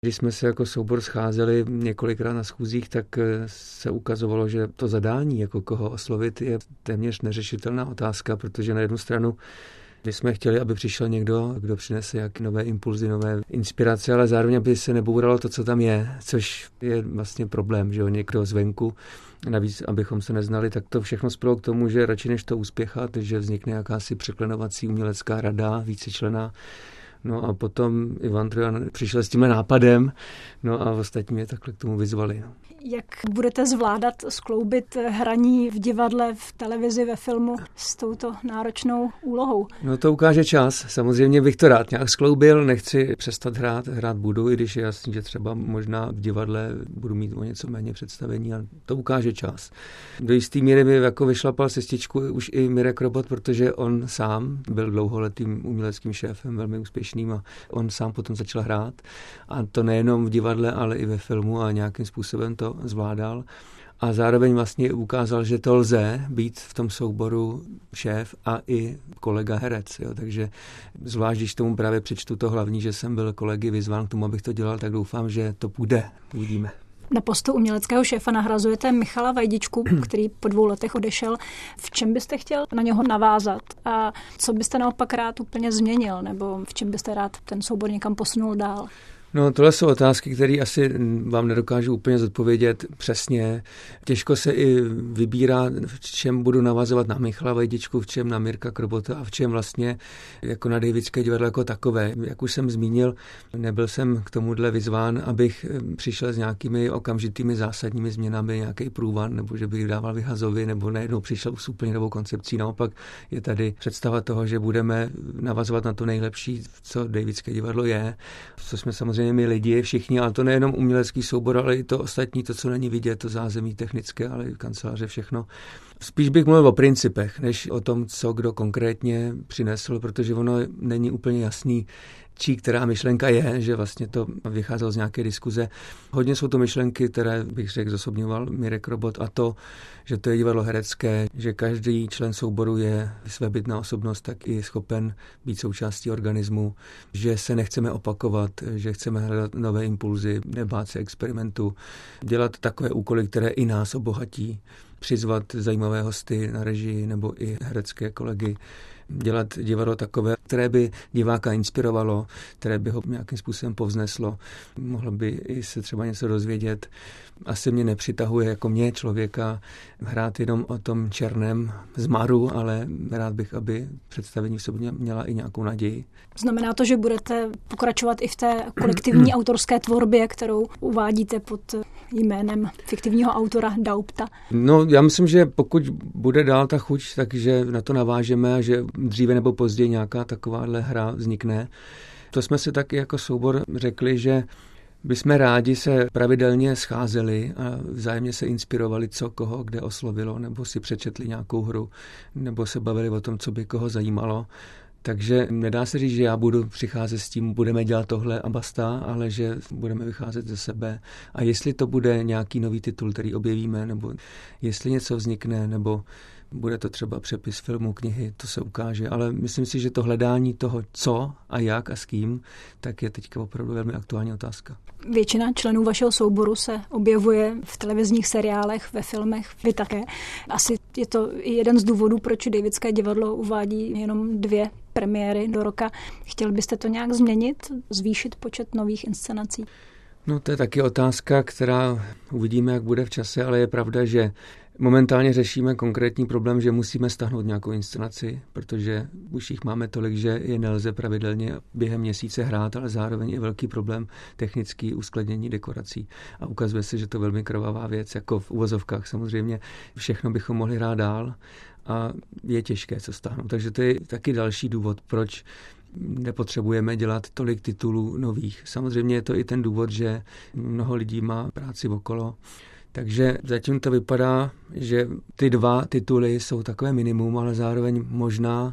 Když jsme se jako soubor scházeli několikrát na schůzích, tak se ukazovalo, že to zadání, jako koho oslovit, je téměř neřešitelná otázka, protože na jednu stranu my jsme chtěli, aby přišel někdo, kdo přinese jak nové impulzy, nové inspirace, ale zároveň, aby se nebouralo to, co tam je, což je vlastně problém, že jo, někdo zvenku. Navíc, abychom se neznali, tak to všechno spělo k tomu, že radši než to uspěchat, že vznikne jakási překlenovací umělecká rada, vícečlenná. No a potom Ivan Trojan přišel s tímhle nápadem, no a ostatní mě takhle k tomu vyzvali. Jak budete zvládat skloubit hraní v divadle, v televizi, ve filmu s touto náročnou úlohou? No to ukáže čas. Samozřejmě bych to rád nějak skloubil, nechci přestat hrát budu, i když je jasný, že třeba možná v divadle budu mít o něco méně představení, a to ukáže čas. Do jistý míry mi jako vyšlapal cestičku už i Mirek Robot, protože on sám byl dlouholetým uměleckým šéfem, velmi úspěšným, a on sám potom začal hrát. A to nejenom v divadle, ale i ve filmu, a nějakým způsobem to zvládal. A zároveň vlastně ukázal, že to lze být v tom souboru šéf a i kolega herec. Jo. Takže zvlášť, když tomu právě přečtu to hlavní, že jsem byl kolegy vyzván k tomu, abych to dělal, tak doufám, že to půjde. Uvidíme. Na postu uměleckého šéfa nahrazujete Michala Vajdičku, který po 2 letech odešel. V čem byste chtěl na něho navázat a co byste naopak rád úplně změnil, nebo v čem byste rád ten soubor někam posunul dál? No, tohle jsou otázky, které asi vám nedokážu úplně zodpovědět přesně. Těžko se i vybírá, v čem budu navazovat na Michala Vajdičku, v čem na Mirka Krobota a v čem vlastně jako na Davidské divadlo jako takové. Jak už jsem zmínil, nebyl jsem k tomuhle vyzván, abych přišel s nějakými okamžitými zásadními změnami, nějaký průvan, nebo že bych dával vyhazovi, nebo najednou přišel s úplně novou koncepcí. Naopak je tady představa toho, že budeme navazovat na to nejlepší, co Davidské divadlo je, co jsme samozřejmě my lidi, všichni, ale to nejenom umělecký soubor, ale i to ostatní, to, co není vidět, to zázemí technické, ale i kanceláře, všechno. Spíš bych mluvil o principech, než o tom, co kdo konkrétně přinesl, protože ono není úplně jasný, čí která myšlenka je, že vlastně to vycházelo z nějaké diskuze. Hodně jsou to myšlenky, které bych řekl zosobňoval Mirek Robot, a to, že to je divadlo herecké, že každý člen souboru je svébytná osobnost, tak i schopen být součástí organismu, že se nechceme opakovat, že chceme hledat nové impulzy, nebát se experimentu, dělat takové úkoly, které i nás obohatí, přizvat zajímavé hosty na režii nebo i herecké kolegy, dělat divadlo takové, které by diváka inspirovalo, které by ho nějakým způsobem povzneslo. Mohlo by i se třeba něco dozvědět. Asi mě nepřitahuje jako mě člověka hrát jenom o tom černém zmaru, ale rád bych, aby představení v sobě měla i nějakou naději. Znamená to, že budete pokračovat i v té kolektivní autorské tvorbě, kterou uvádíte pod jménem fiktivního autora Daubta? No, já myslím, že pokud bude dál ta chuť, takže na to navážeme a že dříve nebo později nějaká takováhle hra vznikne. To jsme si taky jako soubor řekli, že bychom rádi se pravidelně scházeli a vzájemně se inspirovali, co koho kde oslovilo, nebo si přečetli nějakou hru, nebo se bavili o tom, co by koho zajímalo. Takže nedá se říct, že já budu přicházet s tím, budeme dělat tohle a basta, ale že budeme vycházet ze sebe. A jestli to bude nějaký nový titul, který objevíme, nebo jestli něco vznikne, nebo bude to třeba přepis filmu, knihy, to se ukáže. Ale myslím si, že to hledání toho, co a jak a s kým, tak je teďka opravdu velmi aktuální otázka. Většina členů vašeho souboru se objevuje v televizních seriálech, ve filmech, vy také. Asi je to jeden z důvodů, proč Davidské divadlo uvádí jenom 2 premiéry do roka. Chtěl byste to nějak změnit, zvýšit počet nových inscenací? No to je taky otázka, která uvidíme, jak bude v čase, ale je pravda, že momentálně řešíme konkrétní problém, že musíme stáhnout nějakou inscenaci, protože už jich máme tolik, že je nelze pravidelně během měsíce hrát, ale zároveň je velký problém technický uskladnění dekorací. A ukazuje se, že to je velmi krvavá věc, jako v uvozovkách samozřejmě. Všechno bychom mohli hrát dál a je těžké co stáhnout. Takže to je taky další důvod, proč nepotřebujeme dělat tolik titulů nových. Samozřejmě je to i ten důvod, že mnoho lidí má práci okolo. Takže zatím to vypadá, že ty 2 tituly jsou takové minimum, ale zároveň možná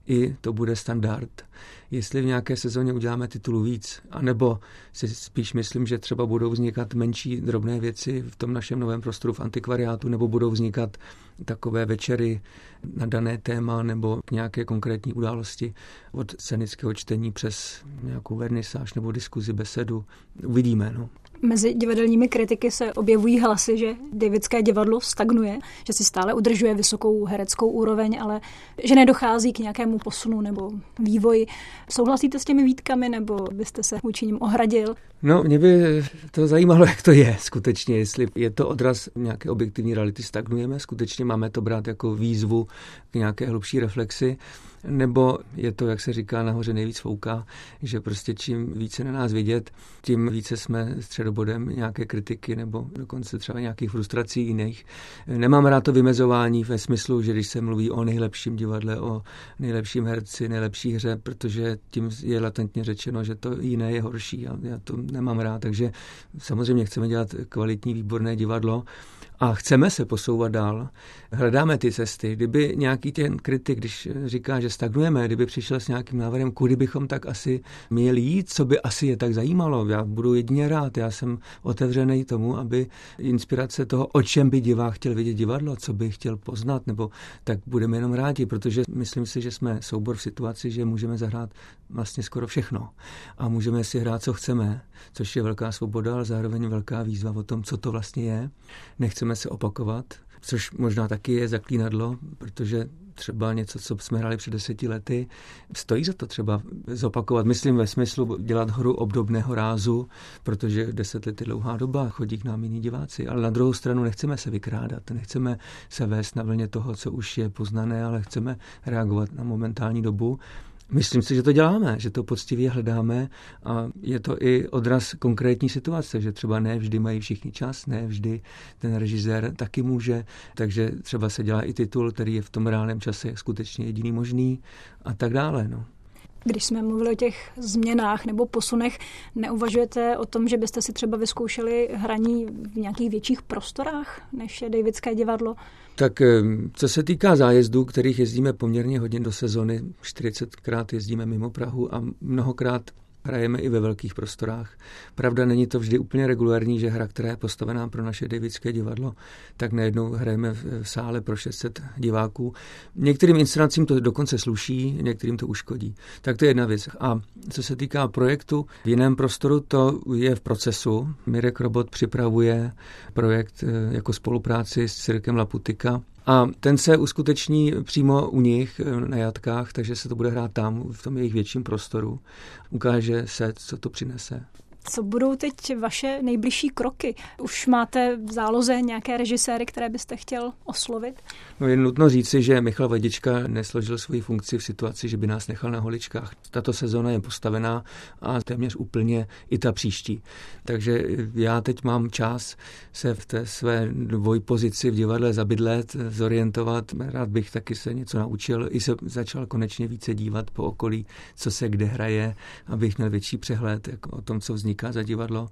i to bude standard. Jestli v nějaké sezóně uděláme titulů víc, anebo si spíš myslím, že třeba budou vznikat menší drobné věci v tom našem novém prostoru v antikvariátu, nebo budou vznikat takové večery na dané téma nebo k nějaké konkrétní události od scénického čtení přes nějakou vernisáž nebo diskuzi, besedu. Uvidíme, no. Mezi divadelními kritiky se objevují hlasy, že Davidské divadlo stagnuje, že si stále udržuje vysokou hereckou úroveň, ale že nedochází k nějakému posunu nebo vývoji. Souhlasíte s těmi výtkami, nebo byste se vůči nim ohradil? No, mě by to zajímalo, jak to je skutečně, jestli je to odraz nějaké objektivní reality, stagnujeme, skutečně máme to brát jako výzvu k nějaké hlubší reflexi, nebo je to, jak se říká, nahoře nejvíc fouká, že prostě čím více na nás vidět, tím více jsme středobodem nějaké kritiky nebo dokonce třeba nějakých frustrací jiných. Nemám rád to vymezování ve smyslu, že když se mluví o nejlepším divadle, o nejlepším herci, nejlepší hře, protože tím je latentně řečeno, že to jiné je horší. Já to nemám rád, takže samozřejmě chceme dělat kvalitní, výborné divadlo a chceme se posouvat dál. Hledáme ty cesty. Kdyby nějaký ten kritik, když říká, že stagnujeme, kdyby přišel s nějakým návrhem, kudy bychom tak asi měli jít, co by asi je tak zajímalo. Já budu jedině rád. Já jsem otevřený tomu, aby inspirace toho, o čem by divák chtěl vidět divadlo, co by chtěl poznat, nebo tak budeme jenom rádi, protože myslím si, že jsme soubor v situaci, že můžeme zahrát vlastně skoro všechno. A můžeme si hrát, co chceme, což je velká svoboda, ale zároveň velká výzva o tom, co to vlastně je. Nechceme se opakovat, což možná taky je zaklínadlo, protože třeba něco, co jsme hráli před 10 lety, stojí za to třeba zopakovat. Myslím ve smyslu dělat hru obdobného rázu, protože 10 let je dlouhá doba, chodí k nám jiní diváci, ale na druhou stranu nechceme se vykrádat, nechceme se vést na vlně toho, co už je poznané, ale chceme reagovat na momentální dobu. Myslím si, že to děláme, že to poctivě hledáme a je to i odraz konkrétní situace, že třeba ne vždy mají všichni čas, ne vždy ten režisér taky může, takže třeba se dělá i titul, který je v tom reálném čase skutečně jediný možný a tak dále. No. Když jsme mluvili o těch změnách nebo posunech, neuvažujete o tom, že byste si třeba vyzkoušeli hraní v nějakých větších prostorách, než je Davidské divadlo? Tak co se týká zájezdů, kterých jezdíme poměrně hodně do sezony, 40krát jezdíme mimo Prahu a mnohokrát hrajeme i ve velkých prostorách. Pravda, není to vždy úplně regulární, že hra, která je postavená pro naše Davidské divadlo, tak najednou hrajeme v sále pro 600 diváků. Některým inscenacím to dokonce sluší, některým to uškodí. Tak to je jedna věc. A co se týká projektu v jiném prostoru, to je v procesu. Mirek Robot připravuje projekt jako spolupráci s cirkem Laputika. A ten se uskuteční přímo u nich na jatkách, takže se to bude hrát tam, v tom jejich větším prostoru. Ukáže se, co to přinese. Co budou teď vaše nejbližší kroky? Už máte v záloze nějaké režiséry, které byste chtěl oslovit? No je nutno říci, že Michal Vejdička nesložil svoji funkci v situaci, že by nás nechal na holičkách. Tato sezóna je postavená a téměř úplně i ta příští. Takže já teď mám čas se v té své dvojpozici v divadle zabydlet, zorientovat. Rád bych taky se něco naučil. I se začal konečně více dívat po okolí, co se kde hraje, abych měl větší přehled jako o tom, co vzniká za divadlo.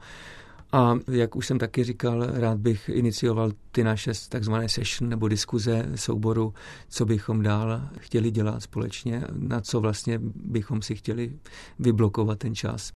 A jak už jsem taky říkal, rád bych inicioval ty naše takzvané session nebo diskuze souboru, co bychom dál chtěli dělat společně, na co vlastně bychom si chtěli vyblokovat ten čas.